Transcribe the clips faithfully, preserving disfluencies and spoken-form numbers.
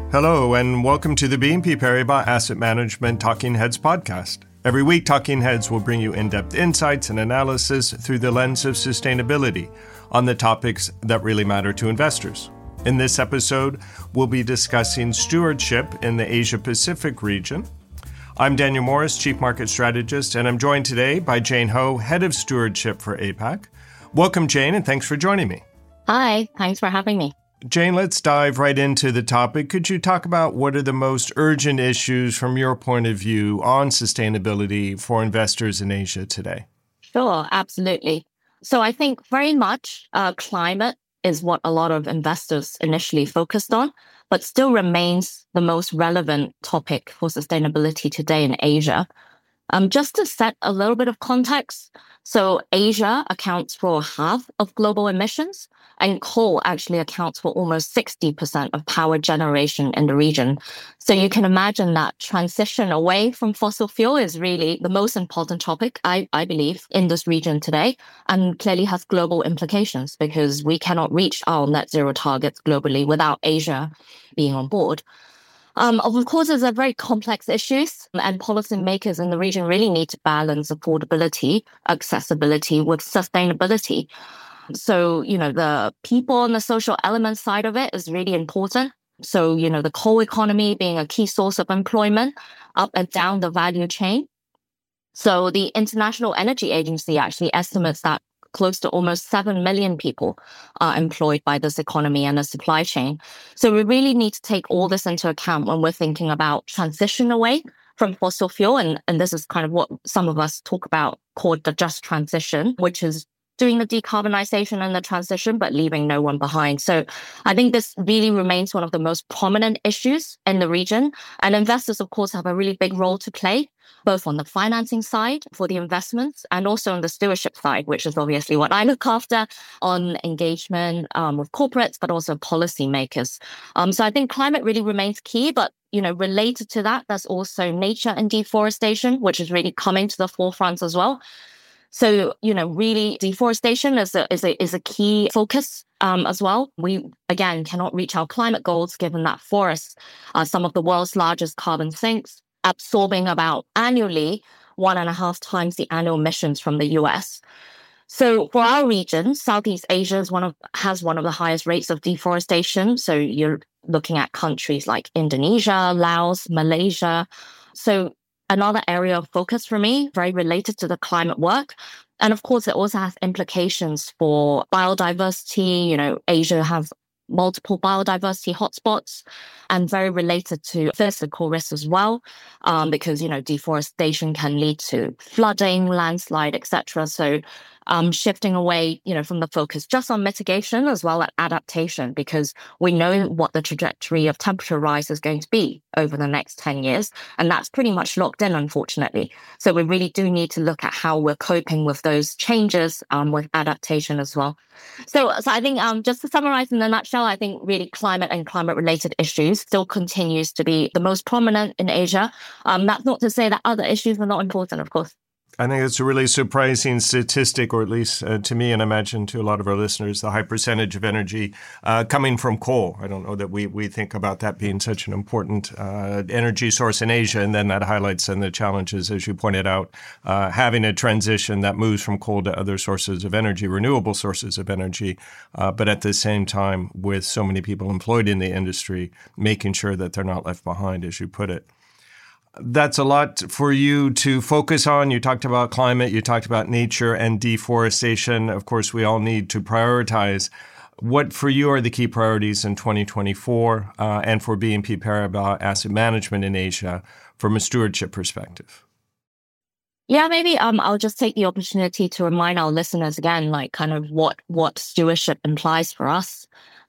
Hello, and welcome to the B N P Paribas Asset Management Talking Heads podcast. Every week, Talking Heads will bring you in-depth insights and analysis through the lens of sustainability on the topics that really matter to investors. In this episode, we'll be discussing stewardship in the Asia-Pacific region. I'm Daniel Morris, Chief Market Strategist, and I'm joined today by Jane Ho, Head of Stewardship for APAC. Welcome, Jane, and thanks for joining me. Hi, thanks for having me. Jane, let's dive right into the topic. Could you talk about what are the most urgent issues from your point of view on sustainability for investors in Asia today? Sure, absolutely. So I think very much uh, climate is what a lot of investors initially focused on, but still remains the most relevant topic for sustainability today in Asia. Um, just to set a little bit of context, so Asia accounts for half of global emissions, and coal actually accounts for almost sixty percent of power generation in the region. So you can imagine that transition away from fossil fuel is really the most important topic, I, I believe, in this region today, and clearly has global implications because we cannot reach our net zero targets globally without Asia being on board. Um, of course, it's a very complex issues, and policymakers in the region really need to balance affordability, accessibility with sustainability. So, you know, the people and the social element side of it is really important. So, you know, the coal economy being a key source of employment up and down the value chain. So the International Energy Agency actually estimates that close to almost seven million people are employed by this economy and the supply chain. So we really need to take all this into account when we're thinking about transition away from fossil fuel. And, and this is kind of what some of us talk about called the just transition, which is doing the decarbonization and the transition, but leaving no one behind. So I think this really remains one of the most prominent issues in the region. And investors, of course, have a really big role to play, both on the financing side for the investments and also on the stewardship side, which is obviously what I look after on engagement um, with corporates, but also policymakers. Um, so I think climate really remains key, but you know, related to that, there's also nature and deforestation, which is really coming to the forefront as well. So, you know, really deforestation is a, is a, is a key focus um, as well. We, again, cannot reach our climate goals given that forests are some of the world's largest carbon sinks, absorbing about annually one and a half times the annual emissions from the U S. So for our region, Southeast Asia is one of, has one of the highest rates of deforestation. So you're looking at countries like Indonesia, Laos, Malaysia. So another area of focus for me, very related to the climate work. And of course, it also has implications for biodiversity. You know, Asia has multiple biodiversity hotspots and very related to physical risks as well, um, because, you know, deforestation can lead to flooding, landslide, et cetera. So um, shifting away, you know, from the focus just on mitigation as well as adaptation, because we know what the trajectory of temperature rise is going to be over the next ten years. And that's pretty much locked in, unfortunately. So we really do need to look at how we're coping with those changes um, with adaptation as well. So, so I think um, just to summarize in a nutshell, I think really climate and climate-related issues still continues to be the most prominent in Asia. Um, that's not to say that other issues are not important, of course. I think it's a really surprising statistic, or at least uh, to me, and I imagine to a lot of our listeners, the high percentage of energy uh, coming from coal. I don't know that we we think about that being such an important uh, energy source in Asia, and then that highlights then the challenges, as you pointed out, uh, having a transition that moves from coal to other sources of energy, renewable sources of energy, uh, but at the same time, with so many people employed in the industry, making sure that they're not left behind, as you put it. That's a lot for you to focus on. You talked about climate, you talked about nature and deforestation. Of course, we all need to prioritize. What for you are the key priorities in twenty twenty-four uh, and for B N P Paribas Asset Management in Asia from a stewardship perspective? Yeah, maybe um, I'll just take the opportunity to remind our listeners again, like kind of what what stewardship implies for us.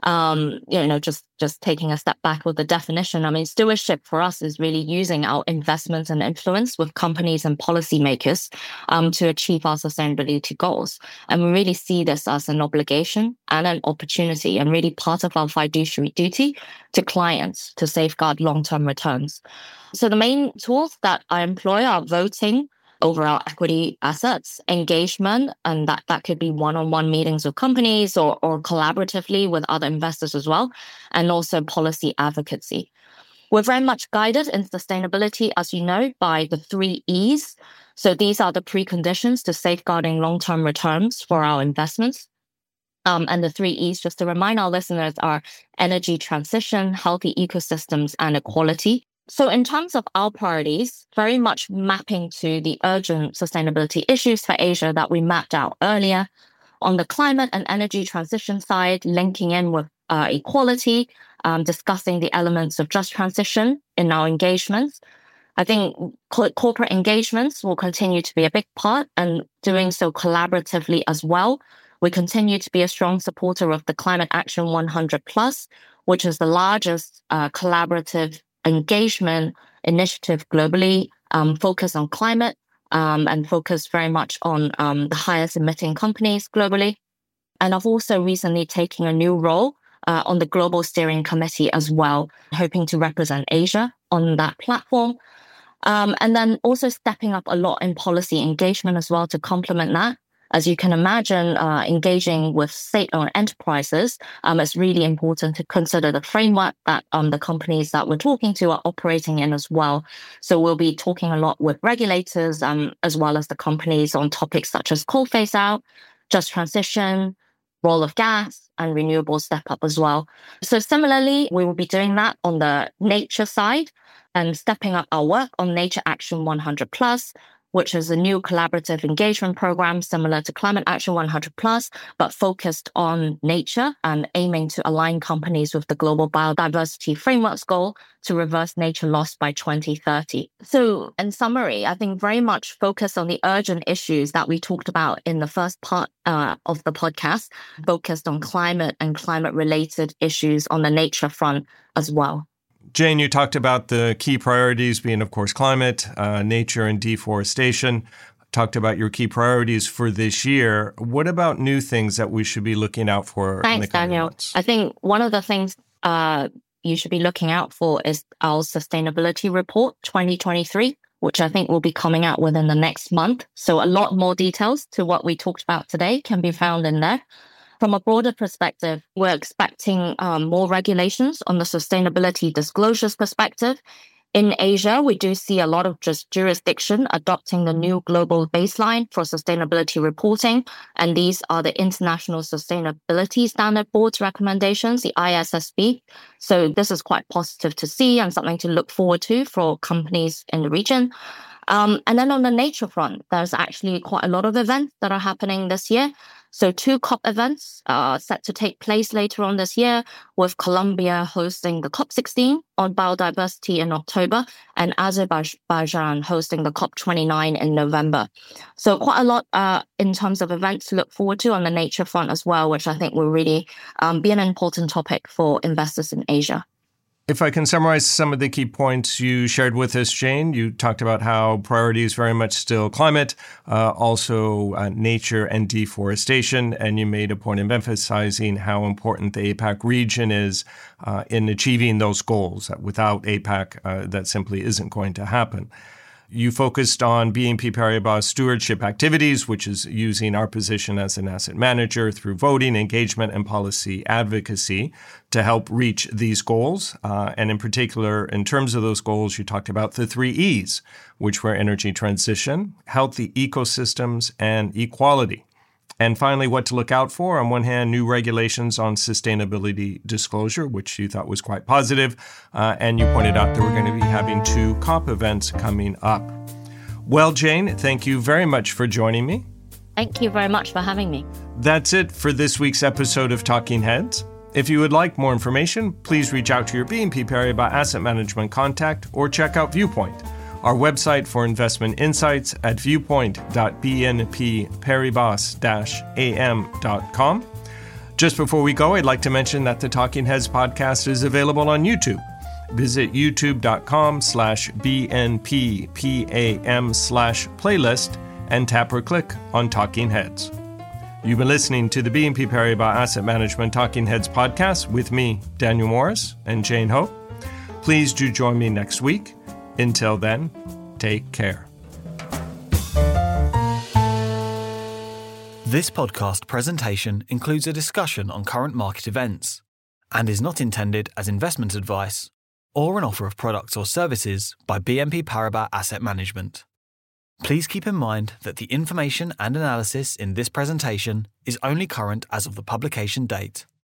Um, you know, just just taking a step back with the definition. I mean, stewardship for us is really using our investments and influence with companies and policymakers um, to achieve our sustainability goals. And we really see this as an obligation and an opportunity, and really part of our fiduciary duty to clients to safeguard long-term returns. So the main tools that I employ are voting, overall equity assets, engagement, and that, that could be one-on-one meetings with companies or, or collaboratively with other investors as well, and also policy advocacy. We're very much guided in sustainability, as you know, by the three E's. So these are the preconditions to safeguarding long-term returns for our investments. Um, and the three E's, just to remind our listeners, are energy transition, healthy ecosystems, and equality. So in terms of our priorities, very much mapping to the urgent sustainability issues for Asia that we mapped out earlier. On the climate and energy transition side, linking in with uh, equality, um, discussing the elements of just transition in our engagements. I think co- corporate engagements will continue to be a big part, and doing so collaboratively as well. We continue to be a strong supporter of the Climate Action one hundred plus, which is the largest uh, collaborative engagement initiative globally, um, focused on climate um, and focused very much on um, the highest emitting companies globally. And I've also recently taken a new role uh, on the Global Steering Committee as well, hoping to represent Asia on that platform. Um, and then also stepping up a lot in policy engagement as well to complement that. As you can imagine, uh, engaging with state-owned enterprises, um, it's really important to consider the framework that um, the companies that we're talking to are operating in as well. So we'll be talking a lot with regulators um, as well as the companies on topics such as coal phase-out, just transition, role of gas, and renewable step-up as well. So similarly, we will be doing that on the nature side and stepping up our work on Nature Action one hundred plus, which is a new collaborative engagement program similar to Climate Action one hundred plus, but focused on nature and aiming to align companies with the Global Biodiversity Framework's goal to reverse nature loss by twenty thirty. So in summary, I think very much focused on the urgent issues that we talked about in the first part uh, of the podcast, focused on climate and climate-related issues on the nature front as well. Jane, you talked about the key priorities being, of course, climate, uh, nature, and deforestation. Talked about your key priorities for this year. What about new things that we should be looking out for? Thanks, in the coming Daniel. months? I think one of the things uh, you should be looking out for is our sustainability report twenty twenty-three, which I think will be coming out within the next month. So a lot more details to what we talked about today can be found in there. From a broader perspective, we're expecting um, more regulations on the sustainability disclosures perspective. In Asia, we do see a lot of just jurisdiction adopting the new global baseline for sustainability reporting. And these are the International Sustainability Standard Board's recommendations, the I S S B. So this is quite positive to see and something to look forward to for companies in the region. Um, and then on the nature front, there's actually quite a lot of events that are happening this year. So two COP events are set to take place later on this year, with Colombia hosting the COP sixteen on biodiversity in October and Azerbaijan hosting the COP twenty-nine in November. So quite a lot uh, in terms of events to look forward to on the nature front as well, which I think will really um, be an important topic for investors in Asia. If I can summarize some of the key points you shared with us, Jane, you talked about how priority is very much still climate, uh, also uh, nature and deforestation, and you made a point of emphasizing how important the APAC region is uh, in achieving those goals. That without APAC, uh, that simply isn't going to happen. You focused on B N P Paribas stewardship activities, which is using our position as an asset manager through voting, engagement, and policy advocacy to help reach these goals. Uh, and in particular, in terms of those goals, you talked about the three E's, which were energy transition, healthy ecosystems, and equality. And finally, what to look out for. On one hand, new regulations on sustainability disclosure, which you thought was quite positive. Uh, and you pointed out that we're going to be having two COP events coming up. Well, Jane, thank you very much for joining me. Thank you very much for having me. That's it for this week's episode of Talking Heads. If you would like more information, please reach out to your B N P Paribas Asset Management contact or check out Viewpoint, our website for investment insights at viewpoint dot b n p paribas dash a m dot com. Just before we go, I'd like to mention that the Talking Heads podcast is available on YouTube. Visit youtube.com slash bnppam slash playlist and tap or click on Talking Heads. You've been listening to the B N P Paribas Asset Management Talking Heads podcast with me, Daniel Morris, and Jane Ho. Please do join me next week. Until then, take care. This podcast presentation includes a discussion on current market events and is not intended as investment advice or an offer of products or services by B N P Paribas Asset Management. Please keep in mind that the information and analysis in this presentation is only current as of the publication date.